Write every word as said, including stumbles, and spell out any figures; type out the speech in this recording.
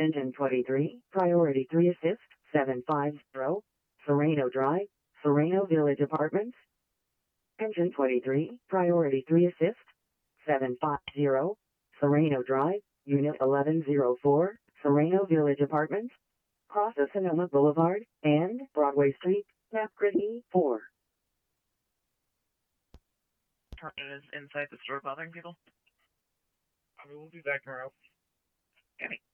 Engine twenty-three, Priority three Assist, seven five zero, Sereno Drive, Sereno Village Apartments. Engine twenty-three, Priority three Assist, seven five zero, Sereno Drive, Unit eleven oh four, Sereno Village Apartments. Cross of Sonoma Boulevard and Broadway Street, Napcrit E four. Apartment is inside the store bothering people. I mean, we'll be back tomorrow. Okay.